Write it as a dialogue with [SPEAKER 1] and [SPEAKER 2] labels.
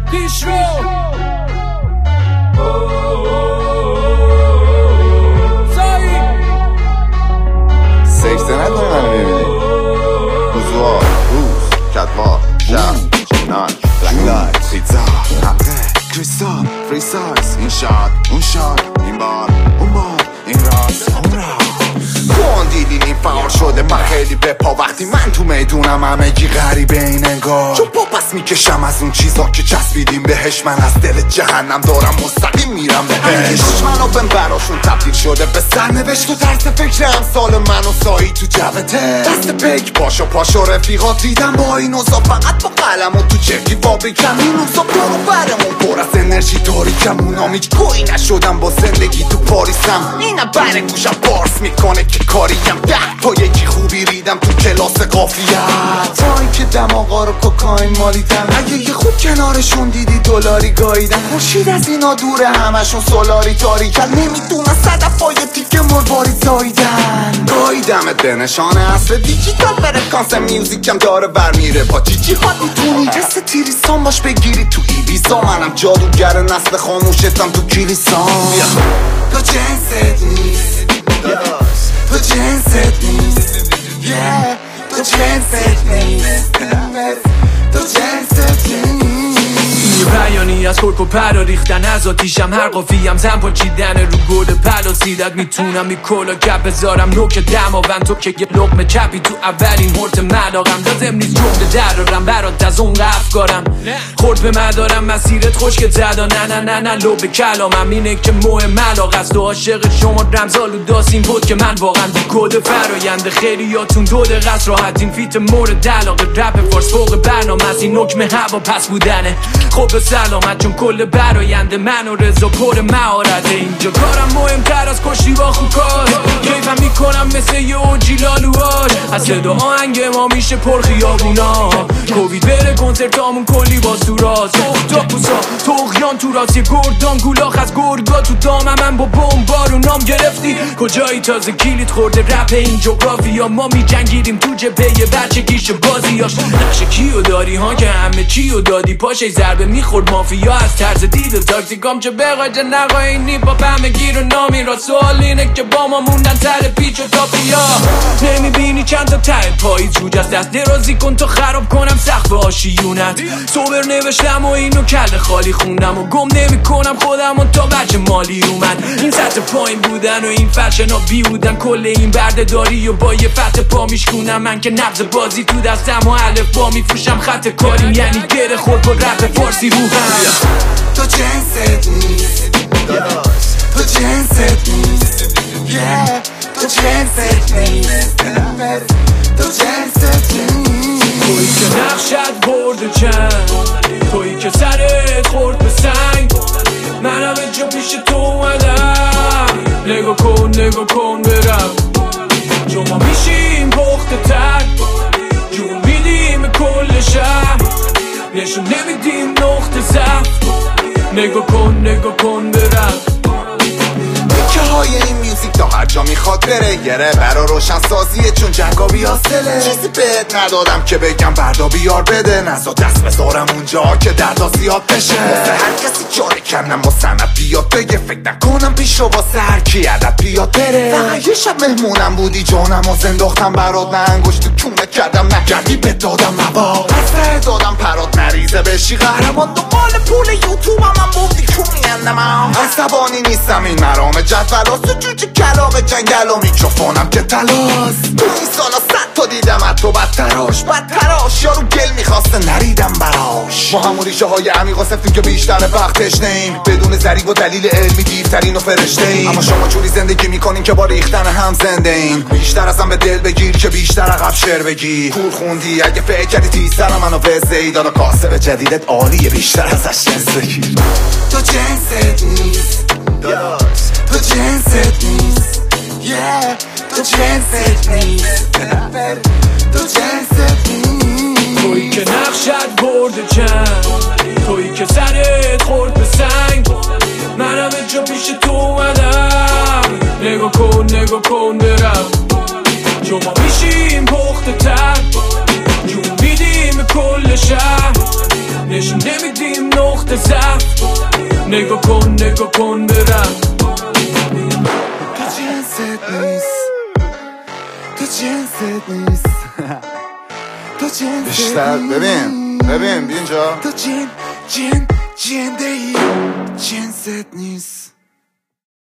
[SPEAKER 1] پیش رو
[SPEAKER 2] سکته نکنی منو ببینی بزوار، روز، کتوار، شب، ناک، بلک لایت، پیتزا، حقه، کریستال، فری سایز. این شاد، اون شاد، این بار، اون بار، این راست، اون راست. کن دیدین این فعال شده من خیلی به پا وقتی من تو میدونم همه گی غریبه این انگار چون پا پس میکشم از اون چیزا که چسبیدیم بهش. من از دل جهنم دارم مستقیم میرم بهش. دشمنو بهم براشون تبدیل شده به سرنوشت و طرز فکر امثال من و سایی تو جوته دست پیک پاشو رفیقات دیدم با این اوزا فقط با قلم و تو چرکی فابریکم. این اوزا برو برمون پر از انرژی تاریکم اونام هیچ گویی نشدم با زندگی تو پاریسم. اینا بره گوشم پارس میکنه که کاریم 10 تا یکی خوبی ریدم تو کلاس قافیت تا اینکه دماغا رو کوکائین مالیدم. اگه یه خوب کنارشون دیدی دلاری گاییدم. خورشید از اینا دوره همشون سولاری تاریکن نمیدونن صدفای تیکه مرباری زاییدن. گاییدمت به نشانه اصل دیجیتال فرکانس میوزیکم داره برمیره با جیجی ها. میتونی جست تیریسان باش بگیری تو ایبیزا. منم جادوگر نسل خاموشتم تو کلیسان. تو جنست نیست تو جنست نیست تو جنست نیست تو جنست نیست.
[SPEAKER 1] بیانی از خورک و پرا ریختن از آتیشم هر قافیم زن پاچیدن رو گل پلا سیدت میتونم می کلا کپ بذارم نوک دماوند تو که یه لقمه چپی تو اولین هورت ملاقم لازم نیست جمله درارم برات از اون افکارم خورد به مدارم مسیرت خشک زدا نه لو به کلامم اینه که مهم ملاق است و عاشق شما رمزالو داستین بود که من واقعا بی کد فراینده خیلیاتون دو دقیقه است راحتین فیت مورد علاقه رپ فارس فوق برنامه از این نکمه هوا پس بودنه خب سلامت چون کل براینده من و رضا پر مهارته. اینجا کارم مهمتر از کشتی با خوکار کیفم میکنم مثل یه اوجی لالوهاش از صدا آهنگ ما میشه پر خیابونا. کووید بره کنسرتامون کلی باز تو راست تا پوسا توغیان تو راست یه گردان گولاخ از گرگا تو دامم من با بمبارو نام گرفتی کجایی تازه کلید خورده رپ این جغرافیا. ما میجنگیدیم تو جبهه بچه گیش بازیاش نقش کیو داری ها که همه چیو دادی پاشه ضربه میخورد مافیا از طرز دید و تاکسیکام چه بقاید نقاینی با همه گیر و نامی را. سوال اینه که با ما موندن سر پیچ و تاپیا. نمیبینی چند تا ته پایی جوج از دست درازی کن تا خراب کنم سقف آشیونت. صبر نوشتم و اینو کل خالی خوندم و گم نمی کنم خودم و تا بچه مالی اومد. این سطح پایین بودن و این فرشنا بی بودن کل این برده داری و با یه فتح پا میشکونم. من که نبض بازی تو دستم و الف با میفروشم خط کاریم یعنی گره خورد با رپ فارسی روحم.
[SPEAKER 2] تو جنست نیست تو جنست نیست تو جنست نیست تو جنست نیست.
[SPEAKER 1] تویی که نقشت برده چند تویی که سرت خورد به سنگ منم اینجا پیش تو اومدم. نگاه کن برم چون ما میشیم پخته تر جون میدیم کل شهر نشون نمیدیم نقطه ضعف. نگاه کن برم
[SPEAKER 2] که های این میوزیک تا هر جا میخواد بره گره برا روشن سازیه چون جنگا بیاسله. چیزی بهت ندادم که بگم بردا بیار بده نزا دست بذارم اونجا که دردا زیاد بشه. هر کسی جاره کنم و سنت بیاد بگه فکر نکنم پیش رو واسه هر کی عدد بیاد بره. فقط یه شب مهمونم بودی جانم و زنداختم برات نه انگشت تو کونه کردم نگردی به دادم مبا پسره دادم پرات نریزه بشی قهرمان دنبال پول یوتیوب هم بودی کونیندم عصبانی نیستم این مرام جدولاست تو جوجه کلاق جنگل و میکروفونم که تلاست. تو این سالا 100 تا دیدم حتی بدتراش یارو گل میخواسته نریدم براش. ما همون ریشه های عمیقا سفتیم که بیشتر وقتش نیم بدون ضریب و دلیل علمی دیرترین و فرشته ایم. اما شما جوری زندگی میکنین که با ریختن هم زنده این بیشتر ازم به دل بگیر که بیشتر عقب شعر بگی. کور خوندی اگه فکر کردی تیزترم منو وزه ای دادا کاسب جدیدت عالیه بیشتر ازش جنس بگیر. تو جنست نیست تو جنست نیست تو جنست نیست تو جنست نیست.
[SPEAKER 1] تویی که نقشت برده چند تویی که سرت خورد به سنگ منم اینجا پیش تو اومدم. نگاه کن برم چون ما میشیم پخته تر جون میدیم کل شهر نشون نمیدیم میم نقطه ضعف نگاه کن برم
[SPEAKER 2] تو جنست نیست تو جنست نیست تو جنست بیشتر ببین بیا اینجا تو جنده ای جنست نیست